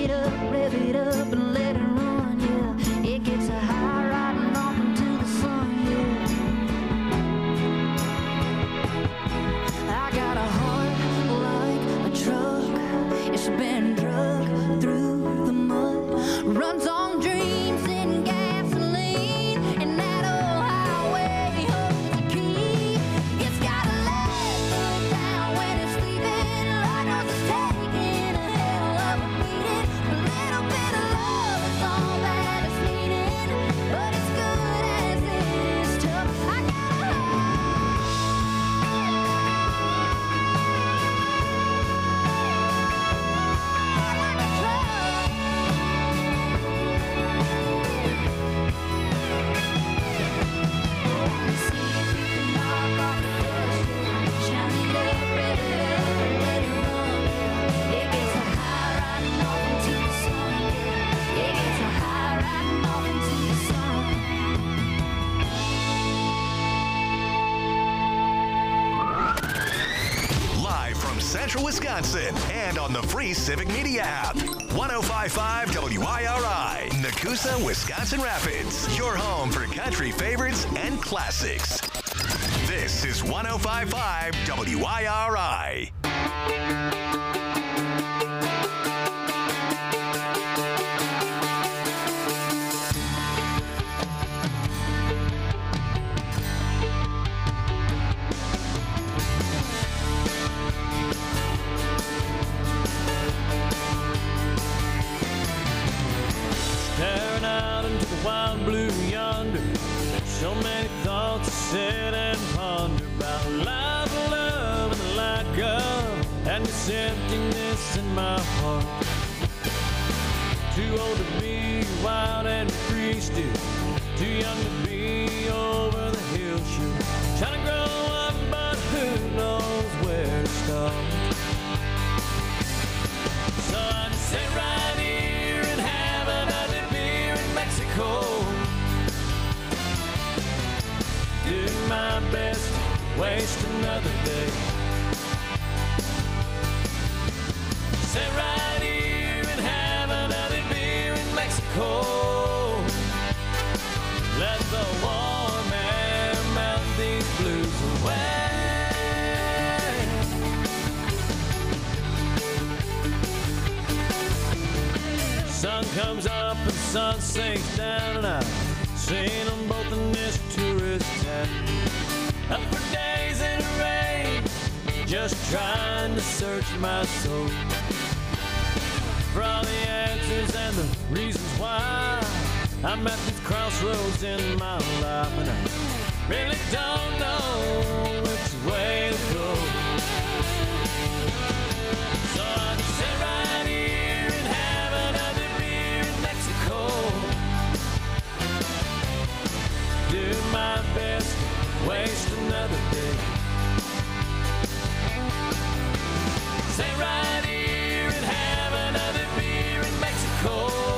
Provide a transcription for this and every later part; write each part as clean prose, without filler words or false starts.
it up, rev it up, and let it run, yeah. It gets a high riding off into the sun, yeah. I got a heart like a truck. It's been drugged through the mud. Runs on dreams and gasoline. And that old highway holds the key. It's got a let down when it's sleeping. Lord knows it's taking a hell of a beating. A little bit of love is all that it's needing. But it's good as it's tough. I got a Live from Central Wisconsin and on the free Civic Media app. 105.5 WIRI, Nakusa, Wisconsin Rapids. Your home for country favorites and classics. This is 105.5 WIRI. Staring out into the wild blue yonder. So many thoughts to sit and ponder about life, love, and the lack of, and this emptiness in my heart. Too old to be wild and free still. Too young to be over the hill shoot. Trying to grow up, but who knows where to start. So I just sit right here and have another beer in Mexico. Do my best to waste another day. Sit right here and have another beer in Mexico. Let the warm air melt these blues away. Sun comes up and sun sinks down, and I've seen them both in this tourist town. Up for days in the rain, just trying to search my soul for all the answers and the reasons why I'm at these crossroads in my life, and I really don't know which way to go. So I just sit right here and have another beer in Mexico. Do my best to waste another day. Sit right here and have another beer in Mexico.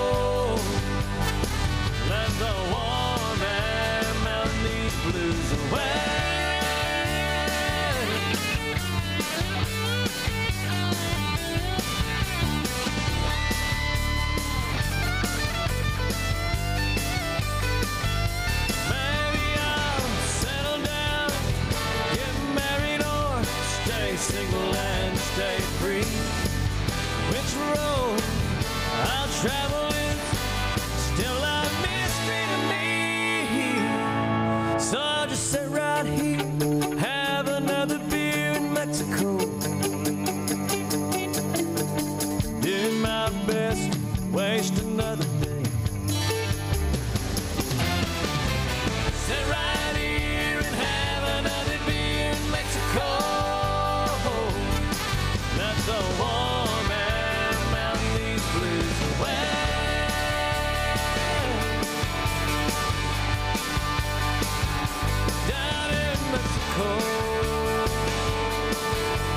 Let the warm air melt these blues away. Maybe I'll settle down, get married, or stay single and stay free. Which road I'll travel is still a mystery to me. So I'll just sit right here, have another beer in Mexico. Do my best, waste another day. Sit right here and have another beer in Mexico. Let the warm air melt these blues away. Down in Mexico.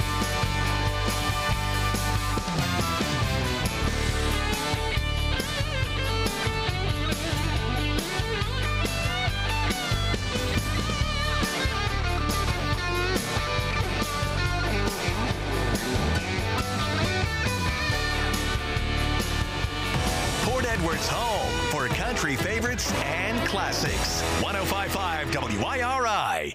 country favorites and classics. 105.5 WIRI.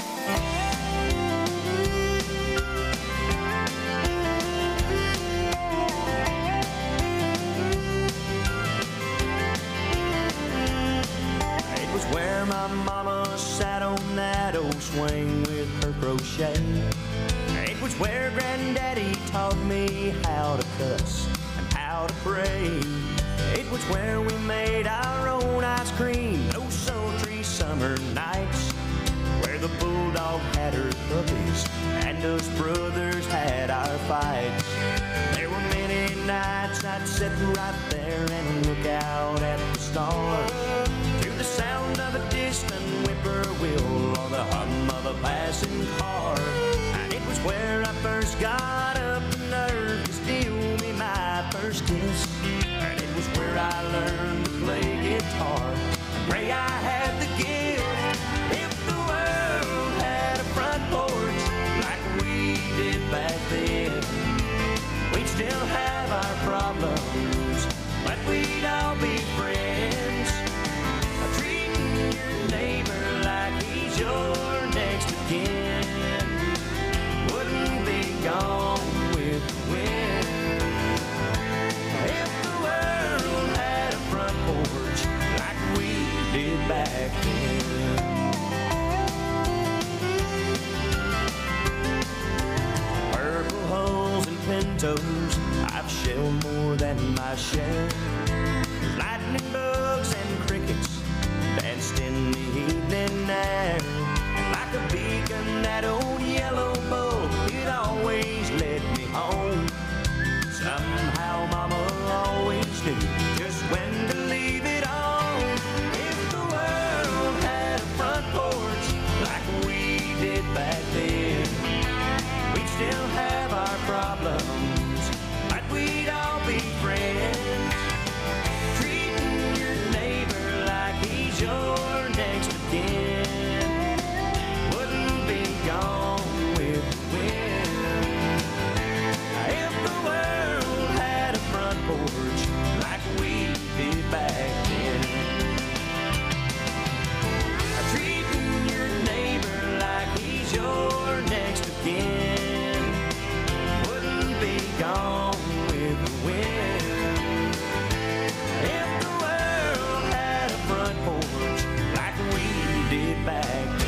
It was where my mama sat on that old swing with her crochet. It was where Granddaddy taught me how to cuss and how to pray. It was where we made our own ice cream those sultry summer nights, where the bulldog had her puppies and us brothers had our fights. There were many nights I'd sit right there and look out at the stars, to the sound of a distant whippoorwill or the hum of a passing car. And it was where I first got up the nerve to steal me my first kiss. And it was where I learned to play guitar and pray I had the gift. If the world had a front porch like we did back then, we'd still have our problems, but we'd all be friends. Treating your neighbor like he's your next of kin, wouldn't be gone with the wind. If the world had a front porch like we did back then. Purple hulls and pintos, I've shelled more than my share. Lightning bugs and crickets danced in the evening air. And like a beacon, that old yellow bulb, it always led me home. Somehow Mama always knew just when to leave it on. If the world had a front porch like we did back then, we'd still have our problems, but we'd all be friends. Treating your neighbor like he's your next of kin, wouldn't be gone with the wind. If the world had a front porch like we did back then, treating your neighbor like he's your next of kin, wouldn't be gone with the wind. If the world had a front porch like we did back then.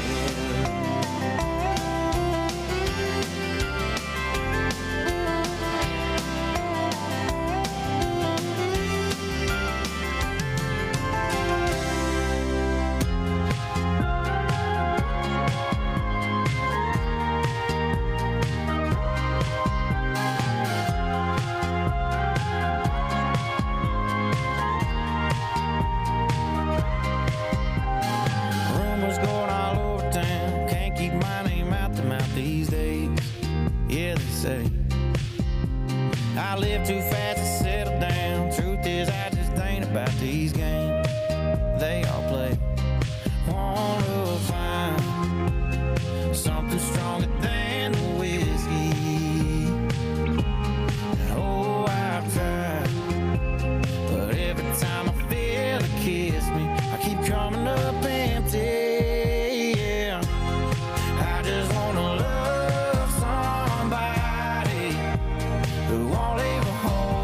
Rumors going all over town, can't keep my name out the mouth these days. Yeah, they say I live too fast to settle down. Truth is, I just ain't about these games they all play. Want to find something stronger than the whiskey. Oh, I've tried, but every time I feel it kiss me, I keep coming up empty. Yeah, I just wanna love somebody who won't leave a hole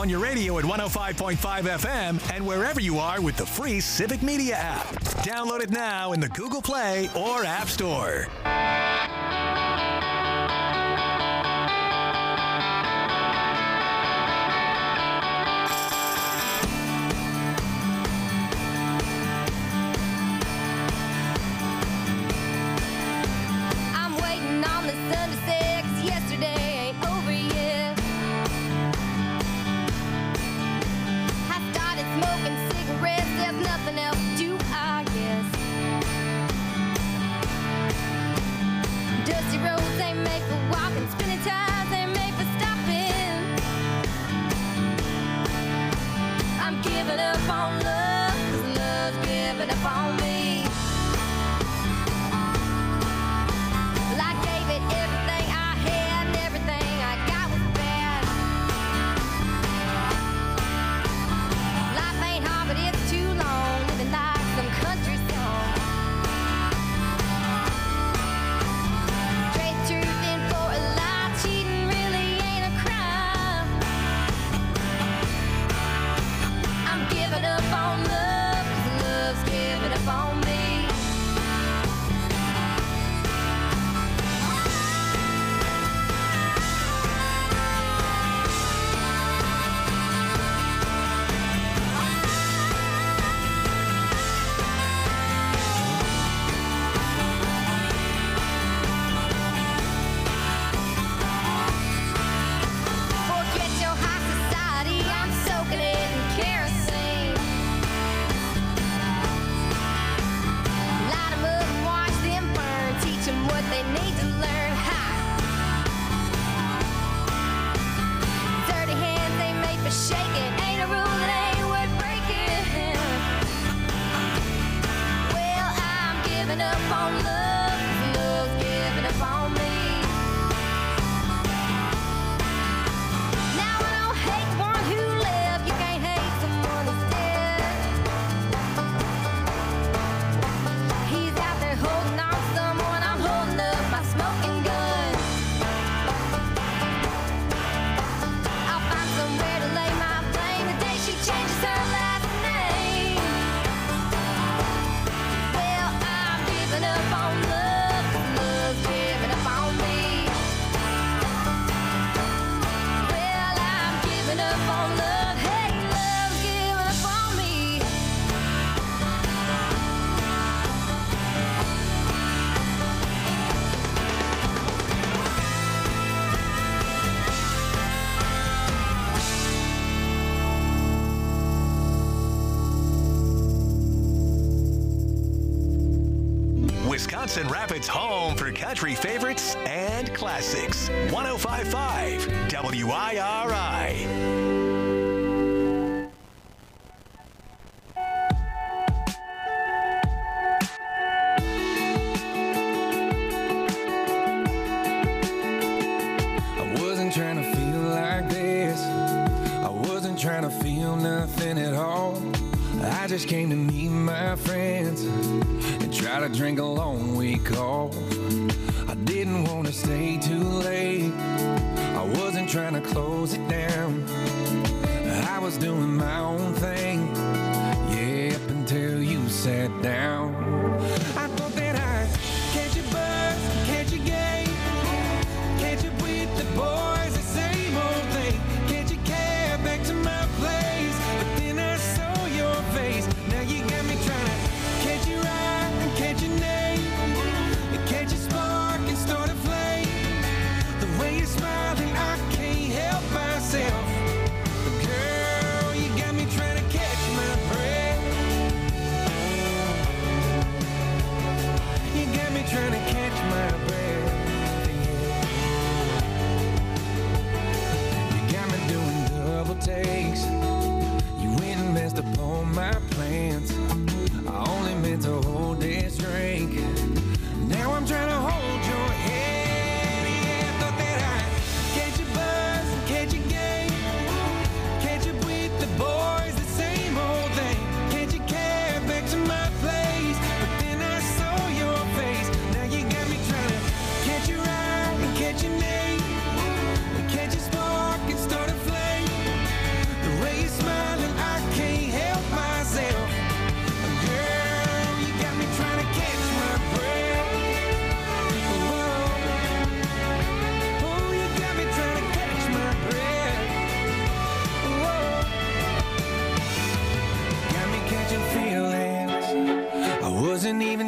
on your radio at 105.5 FM and wherever you are with the free Civic Media app. Download it now in the Google Play or App Store. I'm waiting on the sun to set, 'cause yesterday ain't over yet. I started smoking cigarettes, there's nothing else to do, I guess. Dusty roads ain't made for walking, spinning times ain't made for stopping. I'm giving up on love, 'cause love's giving up on me. Well, I gave it everything I had, and everything I got was bad. Life ain't hard, but it's too long, living like some country song. Trade truth in for a lie, cheating really ain't a crime. I'm giving up on love, 'cause love's giving up on me. Forget your high society, I'm soaking it in kerosene. Light 'em up and watch them burn, teach 'em what they need to learn. Ha! Dirty hands ain't made for shaking, ain't a rule that ain't worth breaking. Well, I'm giving up on love, 'cause love's giving up on me. Now I don't hate the one who left, you can't hate someone who's dead. He's out there holding on to someone, I'm holding up my smoking gun. I'll find somewhere to lay my blame the day she changes her last name. Well, I'm giving up on love, 'cause love's giving up on me. Well, I'm giving up on love, hey, love's giving up on me. Wisconsin Rapids' home for country favorites and classics. 105.5 WIRI. I wasn't trying to feel like this. I wasn't trying to feel nothing at all. I just came to meet my friends and try to drink a long week off. I didn't want to stay too late. I wasn't trying to close it down. I was doing my own thing, yeah, up until you sat down. I thought that I'd catch a buzz, catch a game, catch up with the boys, the same old thing, catch a cab back to my place. But then I saw your face. Now you got me trying to catch your eye and catch your name, and catch a spark and start a flame. The way you're smiling, I can't help myself. But girl, you got me trying to catch my breath.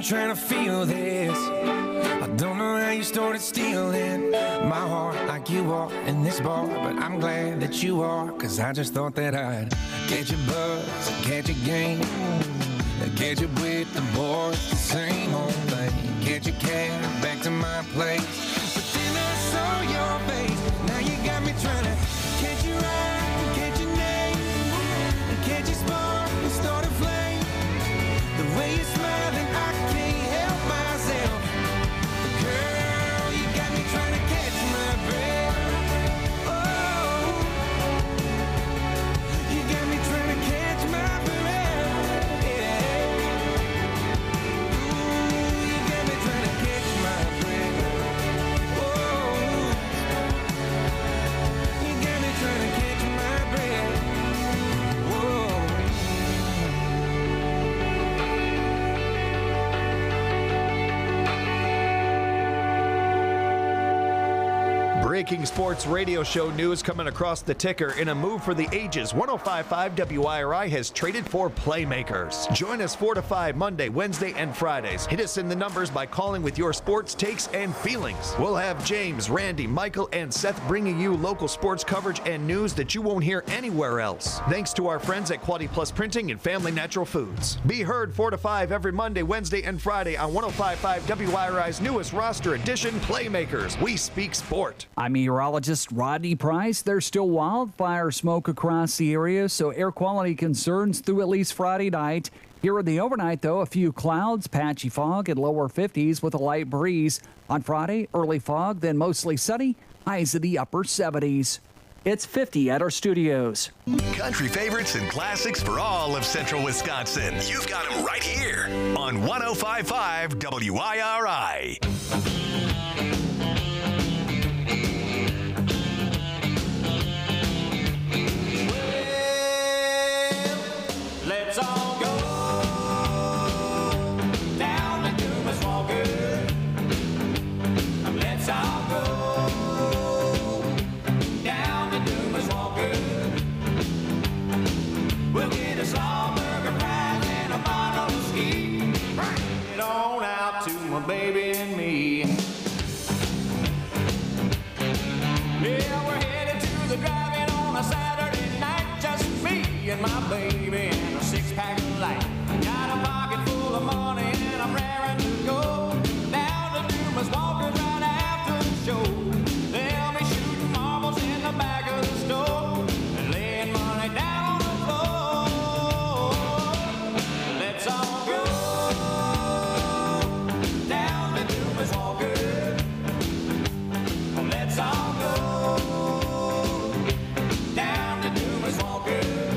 trying to feel this. I don't know how you started stealing my heart like you are in this bar, but I'm glad that you are, cause I just thought that I'd catch your buzz, catch your game, catch up with the boys, the same old thing, catch your cab back to my place. But then I saw your face, now you got me trying to catch your eye, catch your name, and catch your spark and start a flame. The way you're smiling, I can't help myself. Girl, you got me trying to catch my breath. Oh, you got me trying to catch my breath. Yeah. Ooh, you got me trying to catch my breath. Oh, you got me trying to catch my breath. Whoa. Breaking sports radio show news coming across the ticker. In a move for the ages, 105.5 WIRI has traded for playmakers. Join us 4 to 5 Monday, Wednesday, and Fridays. Hit us in the numbers by calling with your sports takes and feelings. We'll have James, Randy, Michael, and Seth bringing you local sports coverage and news that you won't hear anywhere else. Thanks to our friends at Quality Plus Printing and Family Natural Foods. Be heard 4 to 5 every Monday, Wednesday, and Friday on 105.5 WIRI's newest roster edition, Playmakers. We speak sport. I'm meteorologist Rodney Price. There's still wildfire smoke across the area, so air quality concerns through at least Friday night. Here in the overnight, though, a few clouds, patchy fog, and lower 50s with a light breeze. On Friday, early fog, then mostly sunny, highs in the upper 70s. It's 50 at our studios. Country favorites and classics for all of central Wisconsin. You've got them right here on 105.5 WIRI. Let's all go down to Dumas Walker. Let's all go down to Dumas Walker. We'll get a slaw burger fries and a bottle of ski. Bring it on out to my baby and me. Yeah, we're headed to the drive-in on a Saturday night. Just me and my baby and a six-pack of light. Got a pocket full of money and I'm raring to go down to Dumas Walker right after the show. They'll be shooting marbles in the back of the store and laying money down on the floor. Let's all go down to Dumas Walker. Let's all go down to Dumas Walker.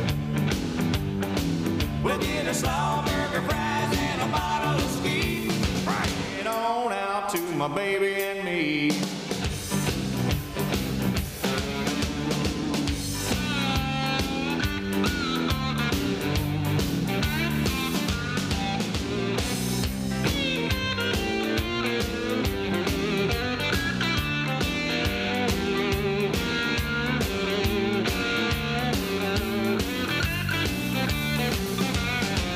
We'll get a slaw burger, fries, and a bottle of ski. Bring it on out to my baby and me.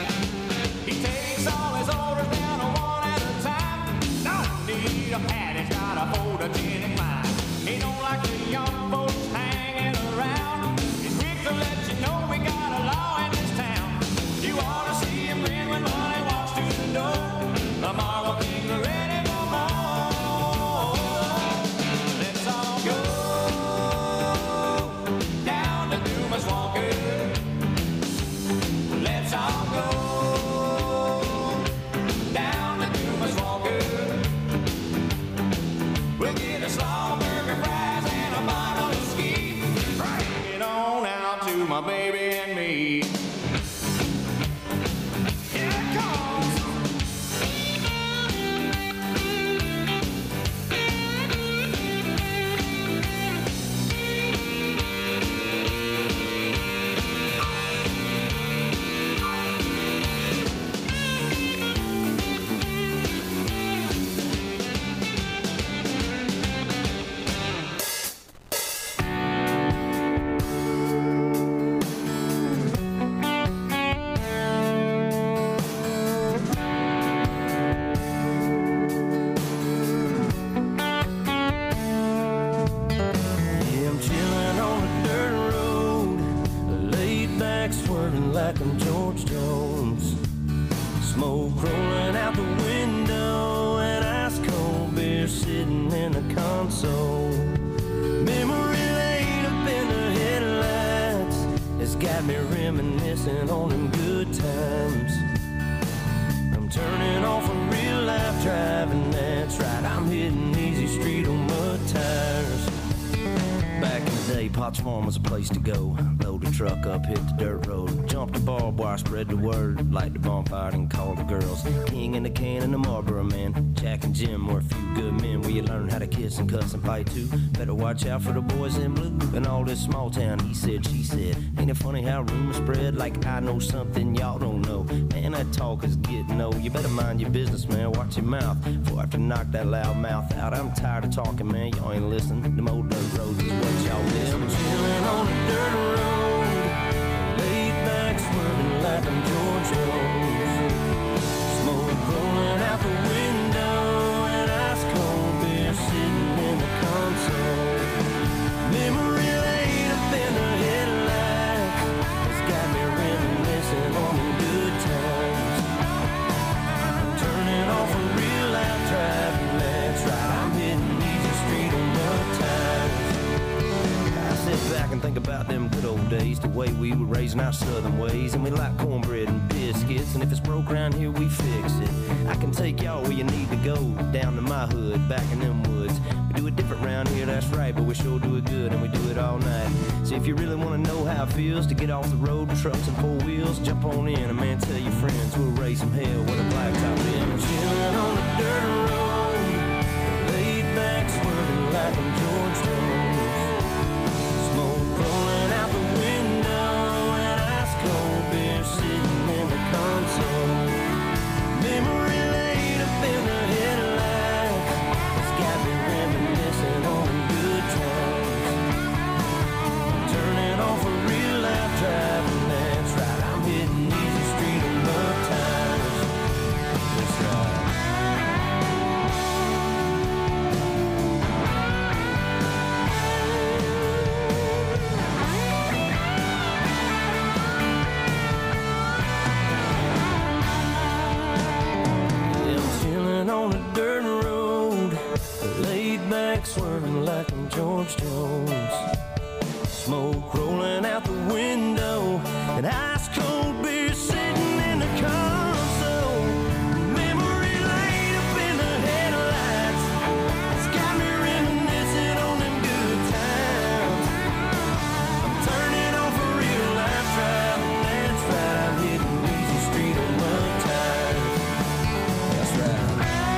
He takes all his orders down one at a time. Don't need a pad, it's like I'm George Jones. Smoke rolling out the window and ice cold beer sitting in the console. Memory lane up in the headlights has got me reminiscing on them good times. I'm turning off a real life driving, that's right, I'm hitting easy street on mud tires. Back in the day, Potts Farm was a place to go. Load the truck up, hit the dirt road. Jump the barbed wire, spread the word. Light the bonfire and call the girls. King in the can and the Marlboro man. Jack and Jim were a few good men where you learn how to kiss and cuss and fight too. Better watch out for the boys in blue. And all this small town, he said, she said. Ain't it funny how rumors spread like I know something y'all don't know? Man, that talk is getting old. You better mind your business, man. Watch your mouth before I have to knock that loud mouth out. I'm tired of talking, man. Y'all ain't listening. Them old dirt roads is what y'all miss. I'm chilling on a dirt road, laid back swerving like I'm George Jones. Smoke rolling out the window and ice cold beer sitting in the console. Memory lane up in the headlights has got me reminiscing on the good times. I'm turning off a real life driving, that's right, I'm hitting easy street on mud tires. Sit back and think about them good old days, the way we were raising our southern ways, and we like cornbread and biscuits, and if it's broke around here, we fix it. I can take y'all where you need to go, down to my hood, back in them woods. We do it different around here, that's right, but we sure do it good, and we do it all night. So if you really want to know how it feels to get off the road with trucks and four wheels, jump on in, and man, tell your friends we'll raise some hell with a blacktop in. Chilling on the dirt road, laid back, swerving like I'm George Jones. Rolling out the window and ice cold beer sitting in the console. Memory lane up in the headlights has got me reminiscing on the good times. I'm turning off a real life driving, that's right, I'm hitting easy street on mud tires. That's right. On a dirt road, laid back, swerving like I'm George Jones. Smoke rolling out the window, and ice cold beer sitting in the console. Memory lane up in the headlights, it's got me reminiscing on them good times. I'm turning off a real life driving, that's right, I'm hitting easy street on mud tires. That's right.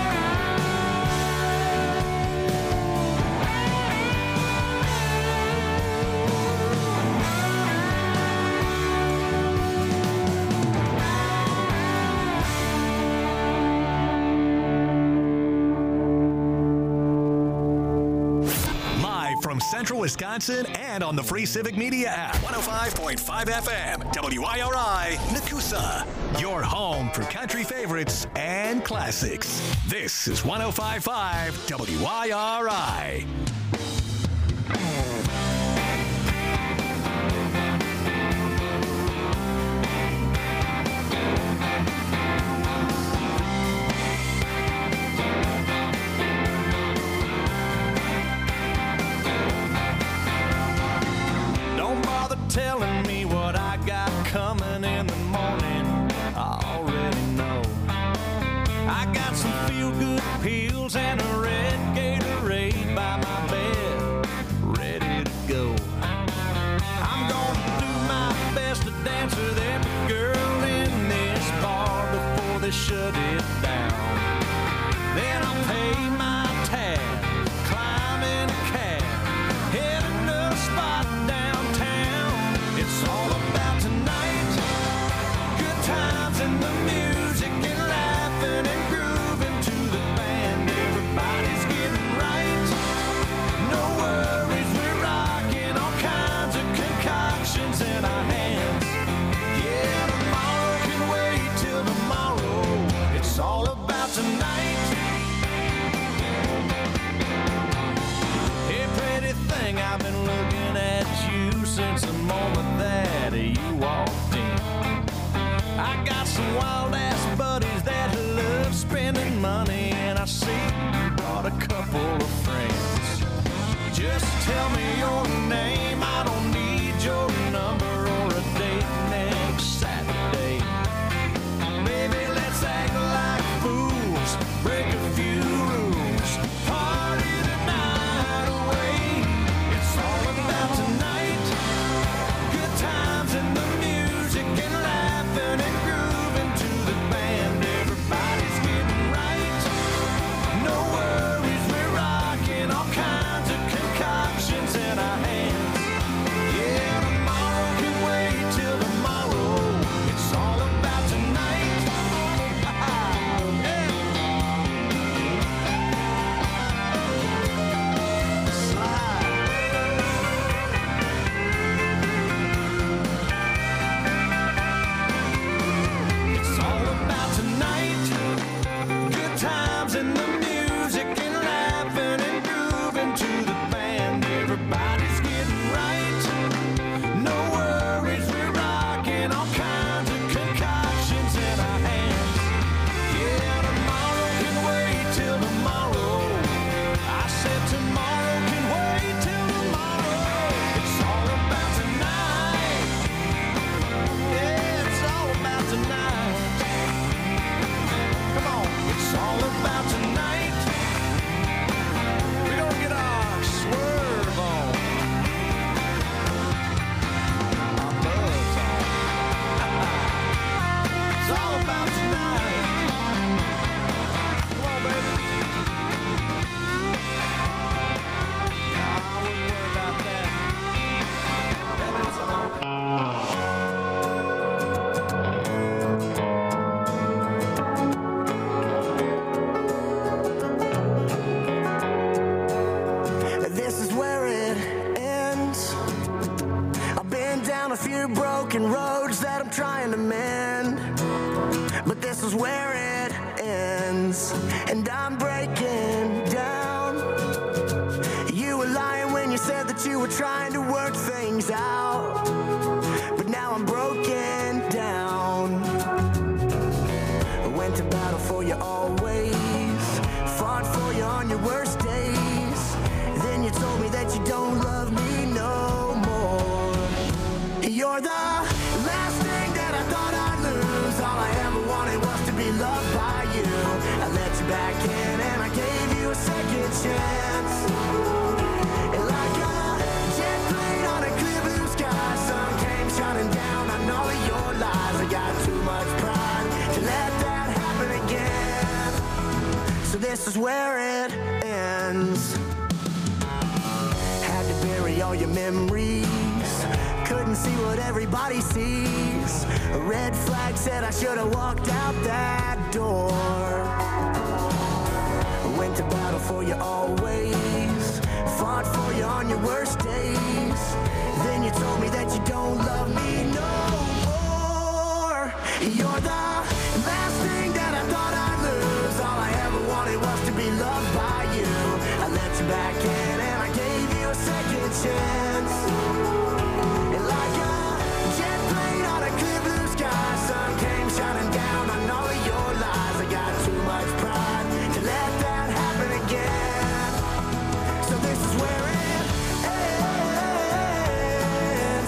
From Central Wisconsin and on the free Civic Media app. 105.5 FM, WIRI, Nakusa. Your home for country favorites and classics. This is 105.5 WIRI. Telling me what I got coming in the morning, I already know. I got some feel-good pills and a red Gatorade by my bed, ready to go. I'm gonna do my best to dance with every girl in this bar before they shut it down. Then I'll pay my tab, climb in a cab, head to a spot downtown. It's all about tonight, good times and the music and laughing and grooving to the band. Everybody's getting right, no worries, we're rocking all kinds of concoctions in our hands. Yeah, tomorrow can wait till tomorrow, it's all about tonight. Hey, pretty thing, I've been looking at you since the moment that you walked in. I got some wild ass buddies that love spending money, and I see you brought a couple of friends. Just tell me your name, I don't need your number or a date next Saturday. Baby, let's act like fools, break a few rules, party the night away. It's all about tonight, good times and the music and laughing and grooving to the band. Everybody's getting right, no worries, we're rocking all kinds of concoctions in our hands. Yeah, tomorrow can wait till tomorrow. It's all about tonight. It's all about tonight. Good times and the music and laughing and grooving to the band. Everybody's getting right. No worries, we're rocking all kinds of concoctions in our hands. Yeah, tomorrow can wait till tomorrow. I said tomorrow can wait till tomorrow. It's all about tonight. Yeah, it's all about tonight. Come on, it's all about tonight. We're gonna get our swerve on, our buzz on. It's all about tonight. Come on, baby. I wouldn't worry about that. That is all. This is where it ends. I've been down a few broken roads that I'm trying to mend, but this is where it ends, and I'm breaking down. You were lying when you said that you were trying to work things out, but now I'm broken down. I went to battle for you always, fought for you on your worst days. Then you told me that you don't love me no more. You're the last thing that I thought I'd lose. All I ever wanted was to be loved by you. I let you back in and I gave you a second chance. And like a jet plane on a clear blue sky, sun came shining down on all of your lies. I got too much pride to let that happen again. So this is where it ends. Had to bury all your memories, couldn't see what everybody sees. A red flag said I should have walked out that door. I went to battle for you always, fought for you on your worst days. Then you told me that you don't love me no more. You're the last thing that I thought I'd lose. All I ever wanted was to be loved by you. I let you back in and I gave you a second chance. And like a jet plane on a clear blue sky, sun came shining down on all of your lies. I got too much pride to let that happen again. So this is where it ends.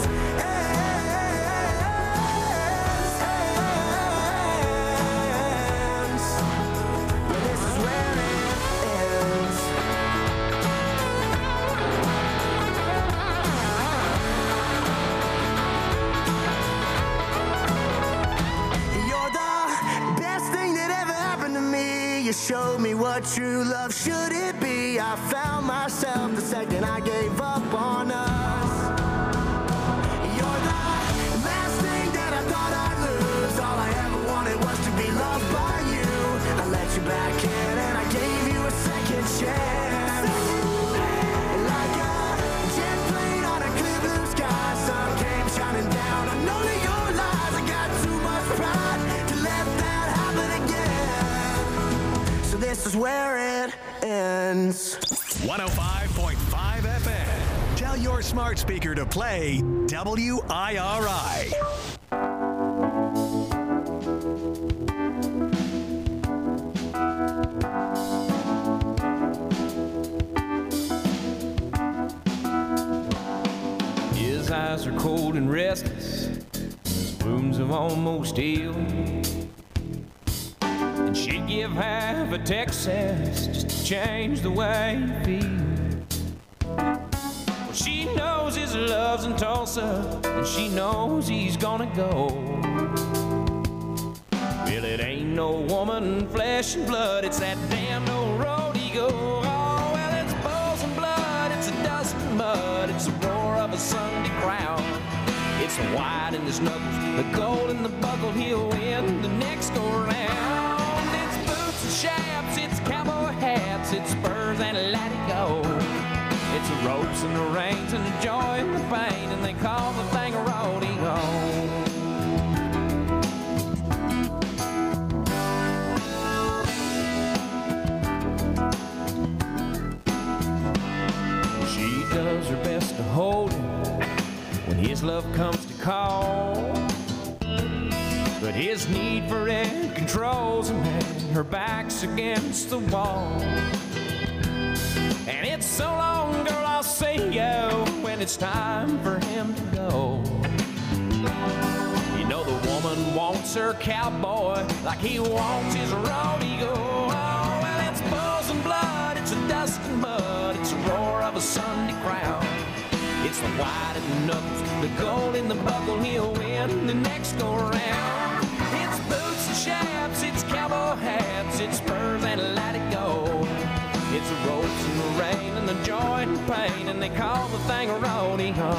This is where it ends. You're the best thing that ever happened to me. You showed me what true love should it be. I found myself the second I gave up on us. You're the last thing that I thought I'd lose. All I ever wanted was to be loved by you. I let you back in and I gave you a second chance. And like a jet plane on a clear blue sky, sun came shining down on all of your lies. I got too much pride to let that happen again. So this is where it ends. 105.5 FM. Tell your smart speaker to play WIRI. his eyes are cold and restless. His wounds have almost healed. And she'd give half a Texas just to change the way he feels. Well, she knows his love's in Tulsa, and she knows he's gonna go. Well, it ain't no woman, flesh and blood, it's that damn old road he go. Oh, well, it's balls and blood, it's a dust and mud, it's the roar of a Sunday crowd. It's the white in his knuckles, the gold in the buckle, he'll win the next go round. It's boots and chaps, it's cowboy hats, it's spurs and let it go. It's the ropes and the reins and the joy and the pain, and they call the thing a rodeo. Does her best to hold him when his love comes to call. But his need for it controls him, and her back's against the wall. And it's so long, girl, I'll say yo when it's time for him to go. You know the woman wants her cowboy like he wants his rodeo. Oh, well, it's bulls and blood, it's a dust and mud, it's a roar of a Sunday crowd. It's the white in the knuckles, the gold in the buckle, he'll win the next go round. It's boots and chaps, it's cowboy hats, it's spurs and let it go. It's the ropes and the rain and the joy and the pain, and they call the thing a rodeo.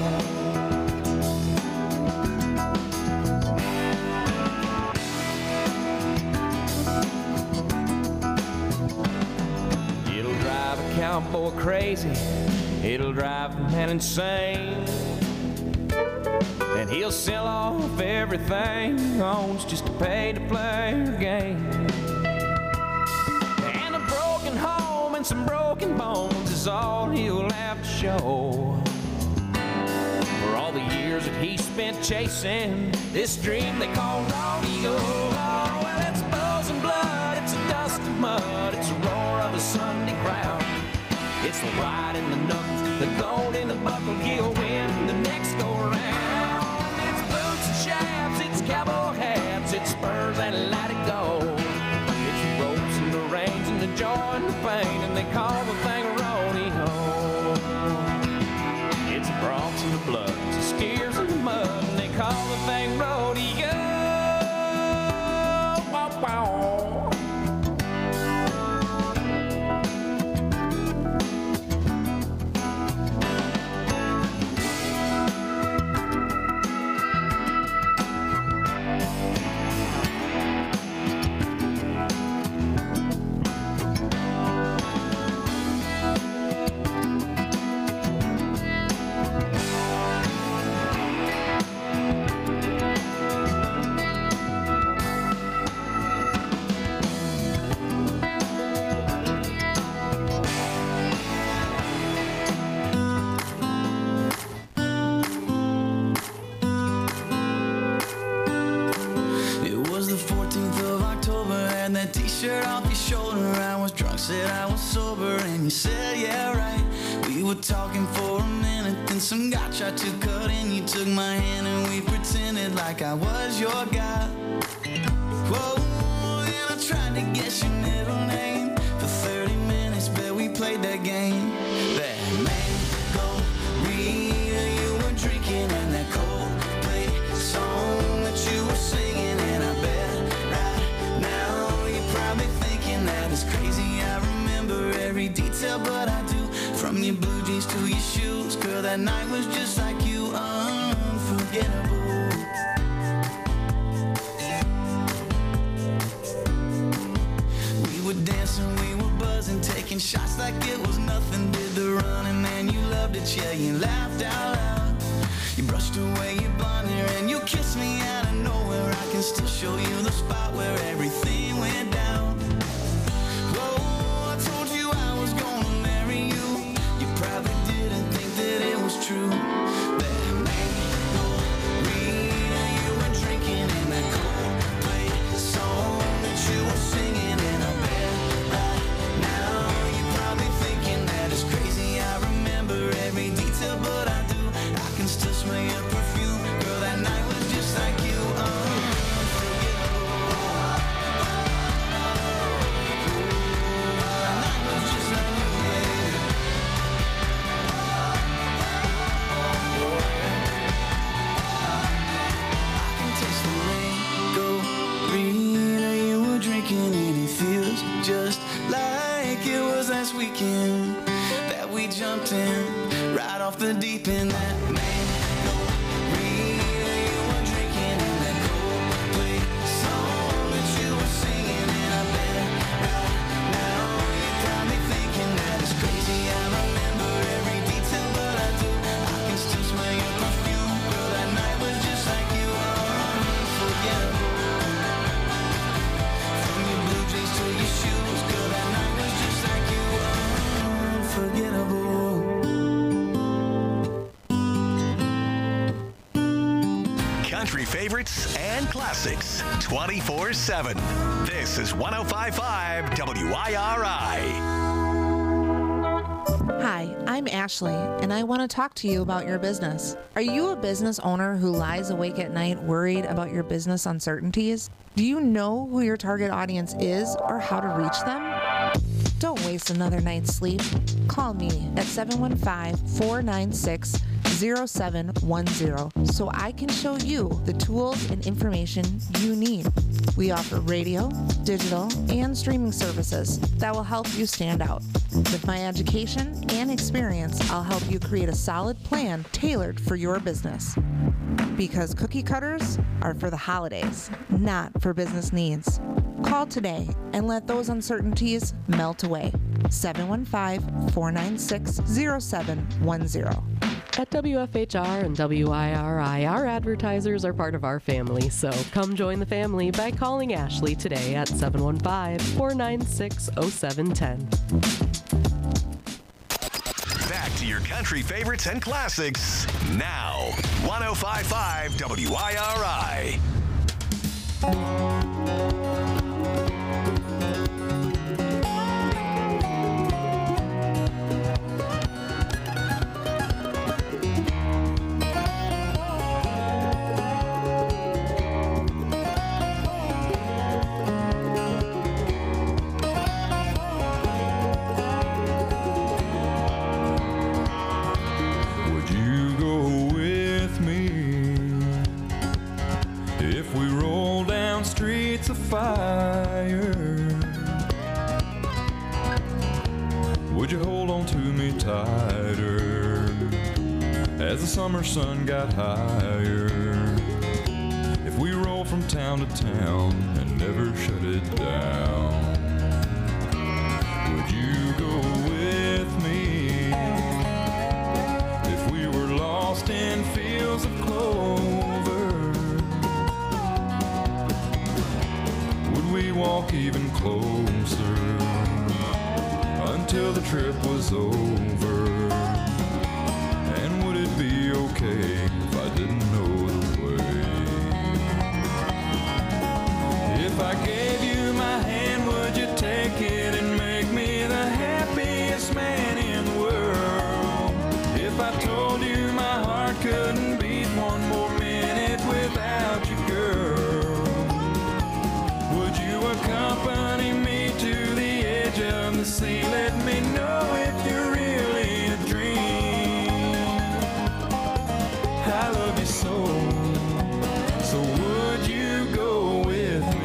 Cowboy crazy, it'll drive the man insane. And he'll sell off everything he owns just to pay to play her game. And a broken home and some broken bones is all he'll have to show for all the years that he spent chasing this dream they call rodeo. Oh, well, it's bulls and blood, it's a dust and mud, it's a roar of a Sunday crowd. It's the white in the knuckles, the gold in the buckle, he'll win the next go round. It's boots and chaps, it's cowboy hats, it's spurs and let it go. It's the ropes and the reins and the joy and the pain, and they call the thing a rodeo. It's the broncs and the blood, it's the steers and the mud, and they call the thing rodeo. Wow, wow. T-shirt off your shoulder, I was drunk, said I was sober, and you said, yeah, right. We were talking for a minute, then some guy tried to cut in. You took my hand and we pretended like I was your guy. Whoa, and I tried to guess your middle name. For 30 minutes, bet we played that game. That mango Rita you were drinking, and that Coldplay song that you were singing, and I bet right now you're probably thinking that it's crazy. I remember every detail, but I do. From your blue jeans to your shoes, girl, that night was just like you, unforgettable. We were dancing, we were buzzing, taking shots like it was nothing. Did the running, man, you loved it, yeah, you laughed out loud. You brushed away your blonde hair and you kissed me out of nowhere. I can still show you the spot where everything went down. Whoa, I told you I was gonna marry you. You probably didn't think that it was true. That mango Rita you were drinking, and that Coldplay song that you were singing, and I bet right now you're probably thinking that it's crazy. I remember every detail, but I do. I can still country favorites and classics 24/7. This is 105.5 WIRI. Hi, I'm Ashley, and I want to talk to you about your business. Are you a business owner who lies awake at night worried about your business uncertainties? Do you know who your target audience is or how to reach them? Don't waste another night's sleep. Call me at 715-496-0710 so I can show you the tools and information you need. We offer radio, digital, and streaming services that will help you stand out. With my education and experience, I'll help you create a solid plan tailored for your business. Because cookie cutters are for the holidays, not for business needs. Call today and let those uncertainties melt away. 715-496-0710. At WFHR and WIRI, our advertisers are part of our family, so come join the family by calling Ashley today at 715-496-0710. Back to your country favorites and classics now. 105.5 WIRI. Fire. Would you hold on to me tighter as the summer sun got higher? If we roll from town to town and never shut it down, would you go with me? If we were lost in fields of clover, we walk even closer until the trip was over? And would it be okay if I didn't know the way? If I gave you my hand, would you take it and make me the happiest man in the world? If I told you my heart couldn't beat one more minute without you, girl, accompany me to the edge of the sea? Let me know if you're really a dream. I love you so, so would you go with me?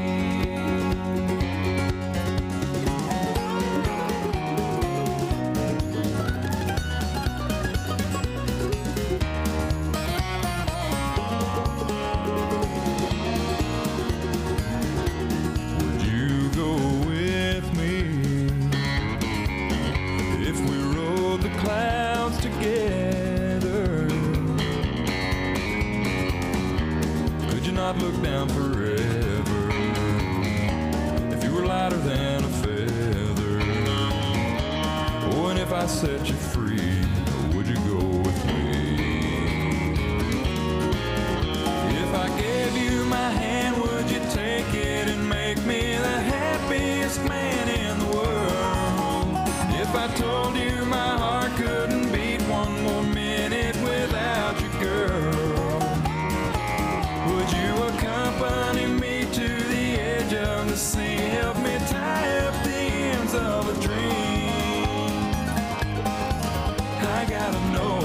Clouds together, could you not look down forever? If you were lighter than a feather, oh, and if I set you free, would you go with me? If I gave you my hand, would you take it and make me the happiest man in the world? If I told you my heart couldn't beat one more minute without you, girl, would you accompany me to the edge of the sea? Help me tie up the ends of a dream. I gotta know,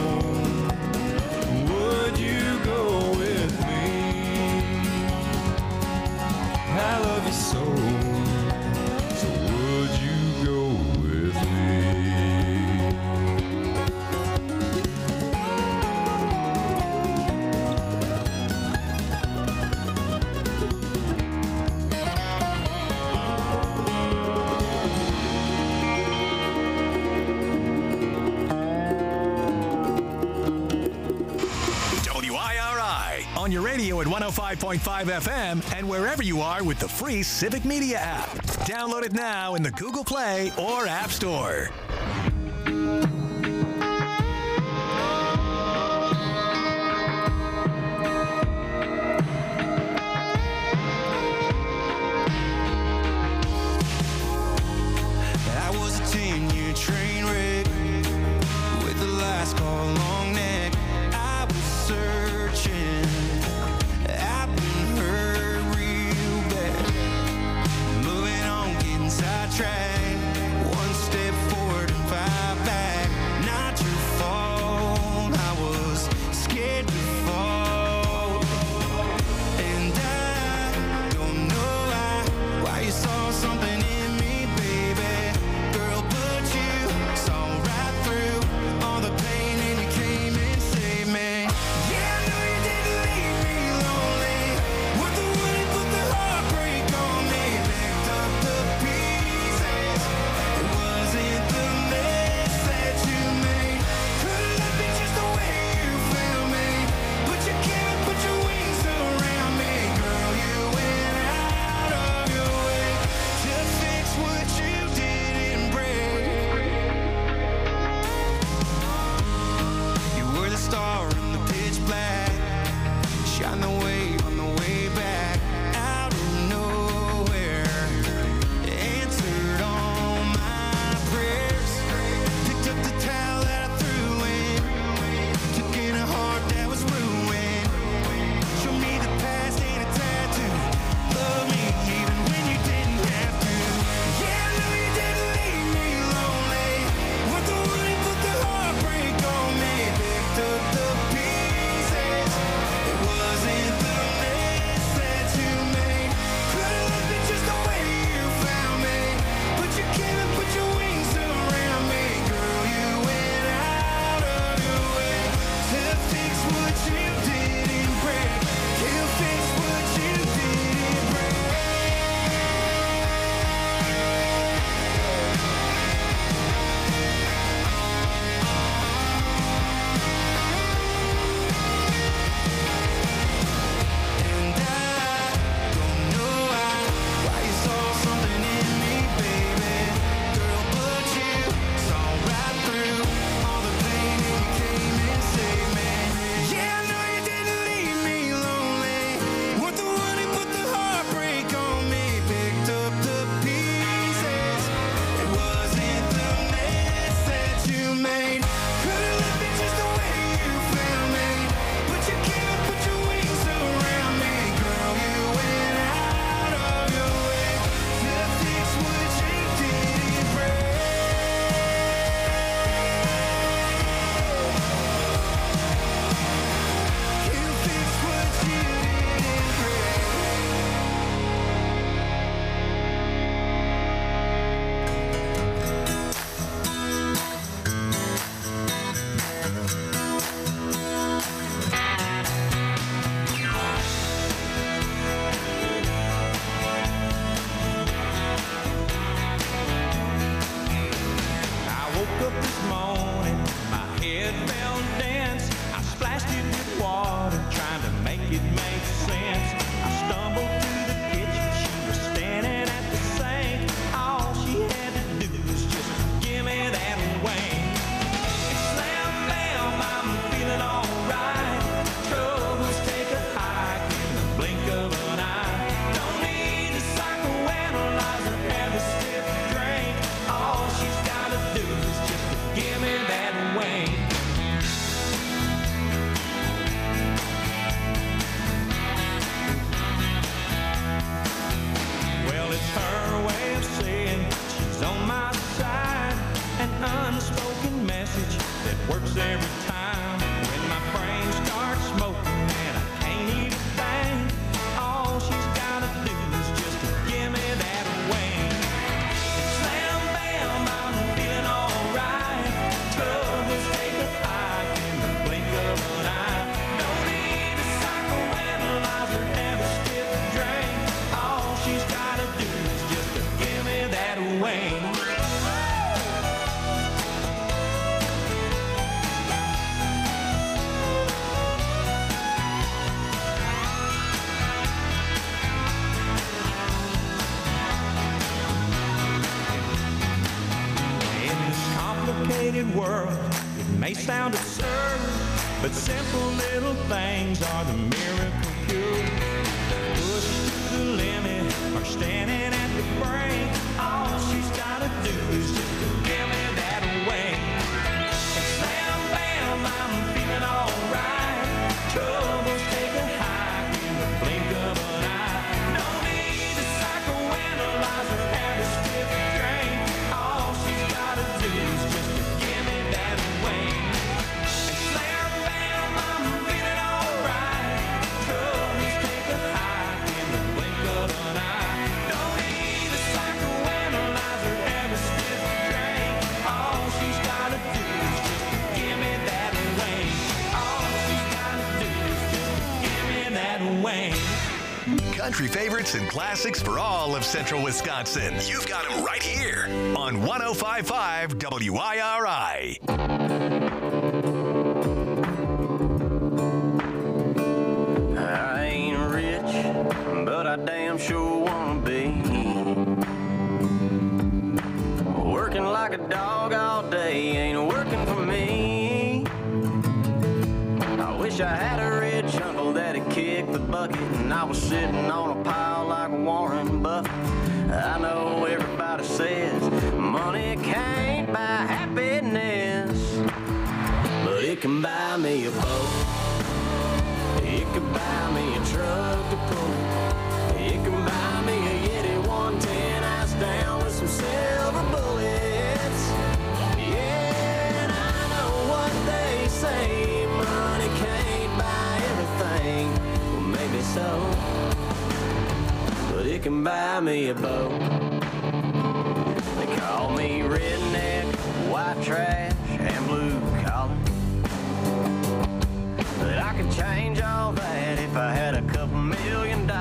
would you go with me? I love you so, so would you go with me? On your radio at 105.5 FM and wherever you are with the free Civic Media app. Download it now in the Google Play or App Store. afraid to fall. And I don't know why you saw something in me, baby. Girl, but you saw right through all the pain and you came and saved me. Yeah, I know you didn't leave me lonely. We're the one who put the heartbreak on me. Picked up the pieces. It wasn't the mess that you made. Could've left me just the way you found me. But you came and put your wings around me. Girl, you went out of your way to fix what you didn't break. You were the star in the pitch black. Shine the way on the way back. Out of nowhere, answered all my prayers. Picked up the towel that I threw in. Took in a heart that was ruined. Show me the past ain't a tattoo. Love me even when you didn't have to. Yeah, I know you didn't leave me lonely. We're the one who put the heartbreak on me. Picked up the pieces. It wasn't the mess that you made. Could've left me just the way you found me. But you came and put your wings around me. Girl, you went out of your way to fix what you didn't break. You fix what you didn't break. And I don't know why you saw something in me, baby. Girl, but you saw right through all the pain and you came and saved me. Yeah, I know you didn't leave me lonely. We're the one who put the heartbreak on me. Picked up the pieces. It wasn't the mess that you made. Could've left me just the way you found me. But you came and put your wings around me. Girl, you went out of your way to fix what you didn't break. You fix what you didn't break. I woke up this morning, my head felt dense. I splashed it with water, trying to make it make sense. I stumbled through the kitchen, she was standing at the sink. All she had to do was just give me that wing. And slam, bam, I'm feeling alright. Troubles take a hike in the blink of an eye. Don't need to psychoanalyze or have a stiff drink. All she's gotta do is just give me that wing. Well, it's her way of saying she's on my side. An unspoken message that works every time. When my brain starts smoking and I can't eat a thing, all she's gotta do is just give me that wing. And slam, bam, I'm feeling alright. Troubles take a hike in the blink of an eye. Don't need to psychoanalyze or have a stiff drink. All she's gotta do is just give me that wing. In this complicated world, it may sound absurd, but simple little things are the miracle cure. Pushed to the limit or standing at the brink, all she's gotta do is just give me that wing. And slam, bam, I'm feeling alright. Troubles take a hike in the blink of an eye. No need to psychoanalyze or have a stiff drink. All she's gotta do is just give me that wing. And slam, bam, I'm feeling Wayne. Country favorites and classics for all of Central Wisconsin. You've got them right here on 105.5 WIRI. I ain't rich, but I damn sure wanna be. Working like a dog all day ain't working for me. I wish I had a rich uncle that'd kick the bucket and I was sitting on a pile like Warren Buffett. I know everybody says money can't buy happiness, but it can buy me a boat. It can buy me a truck to pull. It can buy me a Yeti 110 ice down with some silver bullets. Yeah, and I know what they say, money can't buy everything. Well, maybe so, but it can buy me a boat. They call me redneck, white trash, and blue collar, but I could change all that if I had a couple $1 million.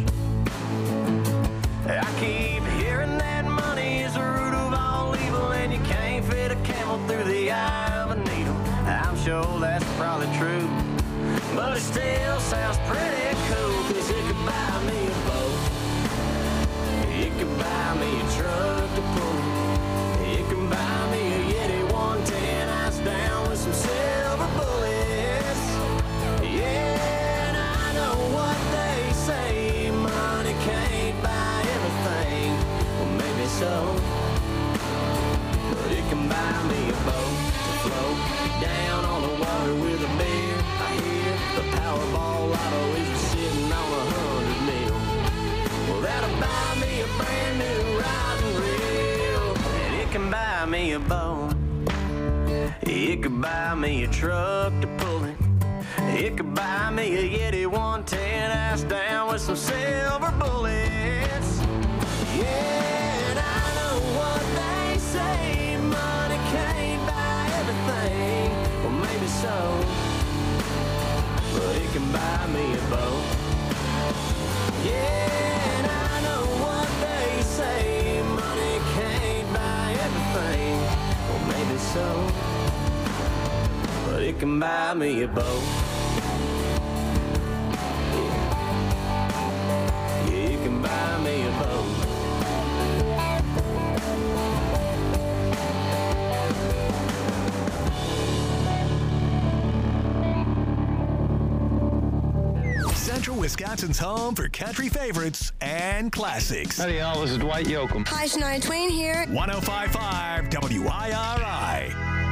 I keep hearing that money is the root of all evil, and you can't fit a camel through the eye of a needle. I'm sure that's probably true, but it still sounds pretty cool, 'cause it could buy me a boat. It could buy me a truck to pull. It can buy me a Yeti 110 ice down with some silver bullets. Yeah, and I know what they say, money can't buy everything. Well, maybe so, but it can buy me a boat to float down on the water with a beer. I hear the Powerball lotto is sitting on 100 mil. Well, that'll buy me a brand new rod and reel, and it can buy me a boat. It could buy me a truck to pull it. It could buy me a Yeti 110 ice down with some silver bullets. Yeah, and I know what they say, money can't buy everything. Well, maybe so, but it can buy me a boat. Yeah, and I know what they say, money can't buy everything. Well, maybe so, but it can buy me a boat. Yeah, it can buy me a boat. Central Wisconsin's home for country favorites and classics. Howdy, y'all. This is Dwight Yoakam. Hi, Shania Twain here. 105.5 WIRI.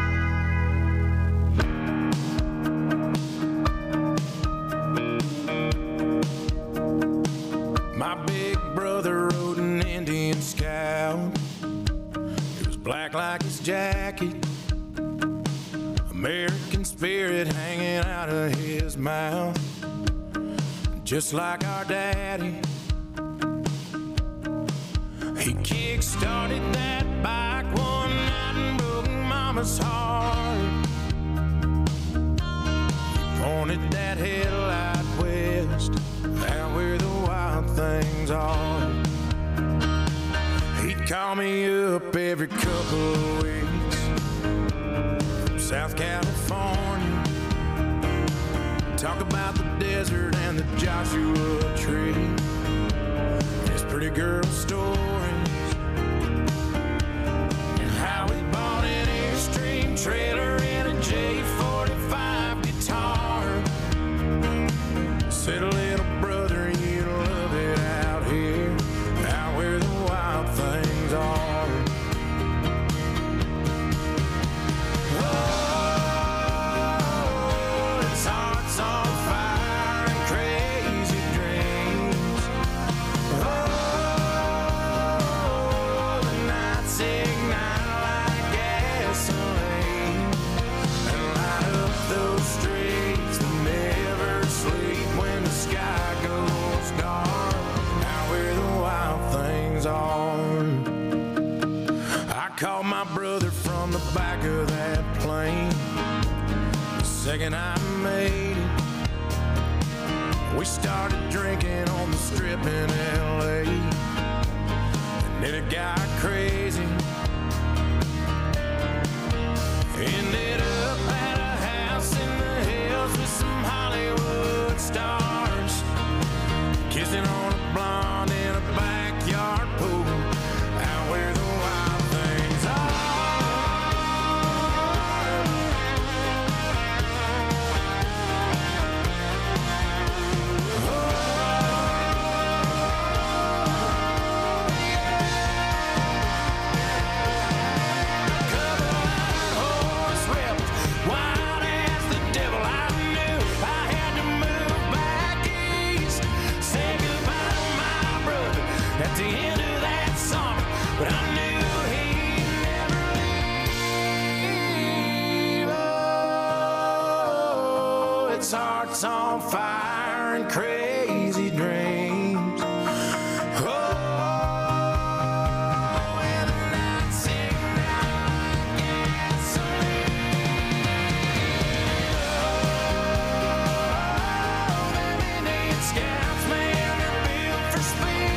My big brother rode an Indian Scout. It was black like his jacket, American spirit hanging out of his mouth, just like our daddy. He kick-started that bike one night and broke Mama's heart. He pointed that headlight west, out where the wild things are. He'd call me up every couple of weeks from South California, talk about the desert and the Joshua Tree, his pretty girl stories, and how he bought an Airstream trailer and a J45 guitar. Said, little brother, you love it out here, out where the wild things are. Oh, his heart's on fire and crazy dreams. Oh, the nights ignite like gasoline and light up those streets that never sleep when the sky goes dark, out where the wild things are. I called my brother from the back of that plane the second I made it. We started drinking on the strip in LA, and then it got crazy. Ended up at a house in the hills with some Hollywood stars, kissing on a blonde in a backyard pool, out where the wild things are. At the end of that summer, but I knew he'd never leave. Oh, its heart's on fire and crazy dreams. Oh, and the nights ignite gasoline. Oh, baby needs scouts, man, they're built for speed.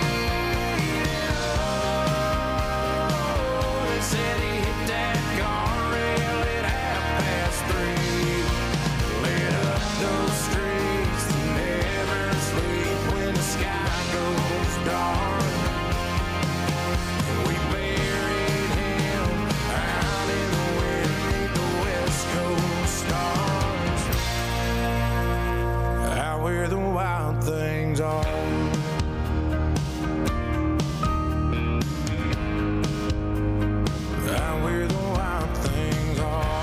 Said he hit that guardrail at 3:30. Lit up those streets that never sleep when the sky goes dark. And we buried him out in the wind beneath the West Coast stars, out where the wild things are. Where the wild things are.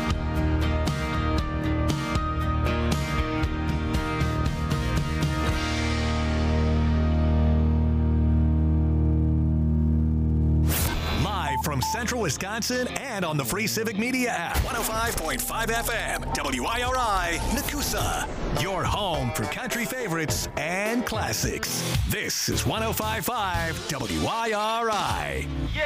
Live from Central Wisconsin and on the free Civic Media app. 105.5 FM, WIRI, Nakusa. Your home for country favorites and classics. This is 105.5 WIRI.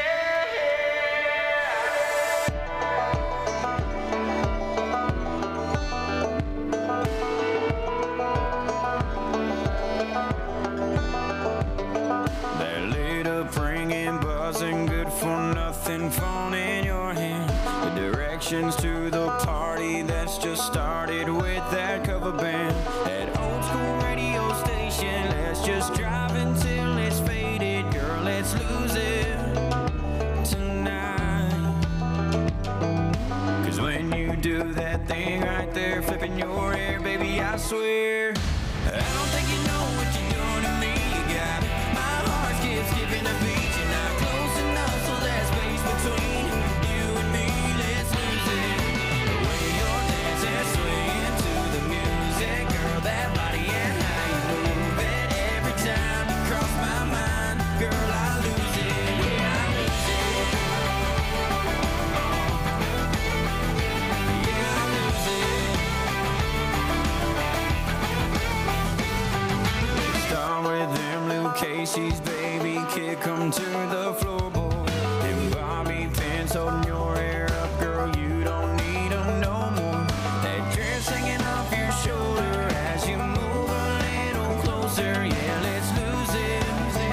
That lit up ringing, buzzing, good for nothing, phone in your hand. The directions to the party that's just started with that cover band. That old school radio station, let's just drive until it's faded. Girl, let's lose it tonight. 'Cause when you do that thing right there, flipping your hair, baby, I swear, I don't think you know what you're doing to me. You got my heart skipping a beat. You're not close enough, so there's space between you and me. Let's lose it. The way you're dancing, swaying to the music, girl, that body and how you move it. Every time you cross my mind, girl, I lose it. Yeah, I lose it. Yeah, I lose it. Start with them Luke Casey's, baby, kick 'em to the floorboard. And Bobby pins holding your hair up, girl, you don't need 'em no more. That dress hanging off your shoulder as you move a little closer. Yeah, let's lose it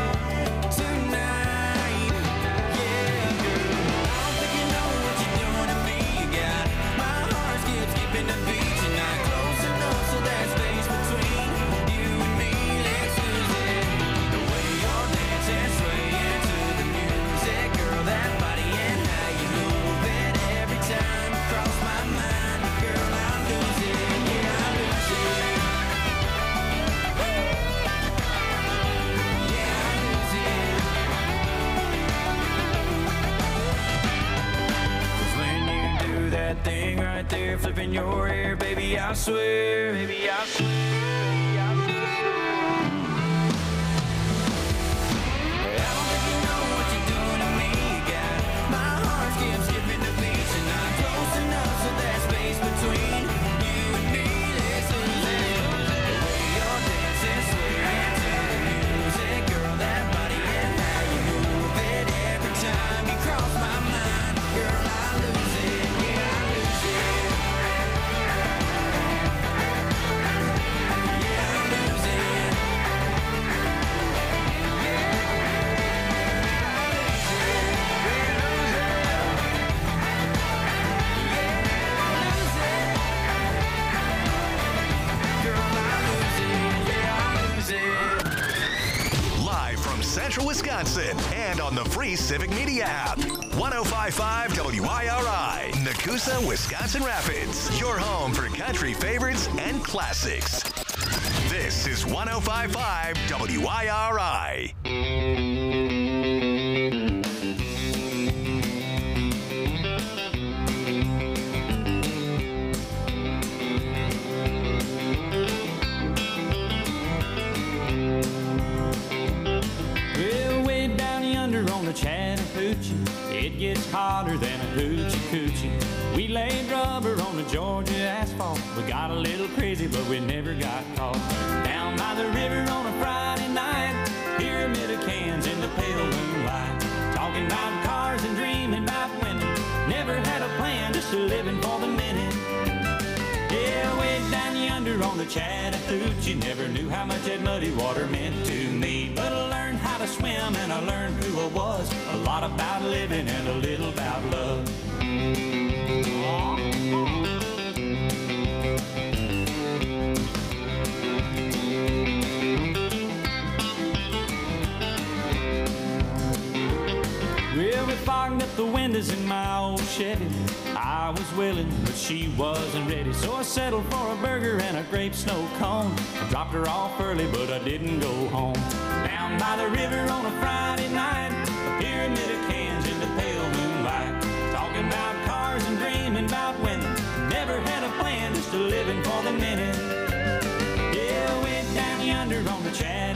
tonight. Yeah, girl, I don't think you know what you're doing to me. You got my heart skipping a beat. You're not close enough, so there's space between you and me. Let's lose it. The way you're dancing, swaying to the music, girl, that body and how you move it. Every time you cross my mind, girl, I lose it. Yeah, I lose it. Yeah, I lose it. 'Cause when you do that thing right there, flipping your hair, baby, I swear, baby, I swear. I don't think you know what you're doing to me. You got my heart skipping the beat. You're not close enough, so there's space between you and me. Let's lose it. The way you're dancing, swaying to the music, girl, that body and how you move it. Every time you cross my mind, girl, I lose it. Yeah, I lose it. Central Wisconsin and on the free Civic Media app. 105.5 WIRI, Nakusa, Wisconsin Rapids. Your home for country favorites and classics. This is 105.5 WIRI. Chattahoochee, it gets hotter than a hoochie coochie. We laid rubber on the Georgia asphalt. We got a little crazy, but we never got caught. Down by the river on a Friday night, pyramid of cans in the pale moonlight. Talking about cars and dreaming about women. Never had a plan, just living for the minute. Yeah, way down yonder on the Chattahoochee, never knew how much that muddy water meant to me. But I learned how to swim and I learned who I was. A lot about living and a little about love. Well, we fogged up the windows in my old Chevy. I was willing, but she wasn't ready. So I settled for a burger and a grape snow cone. I dropped her off early, but I didn't go home. Down by the river on a Friday night, a pyramid of cans in the pale moonlight. Talking about cars and dreaming about women. Never had a plan, just a living for the minute. Yeah, way down yonder on the chat.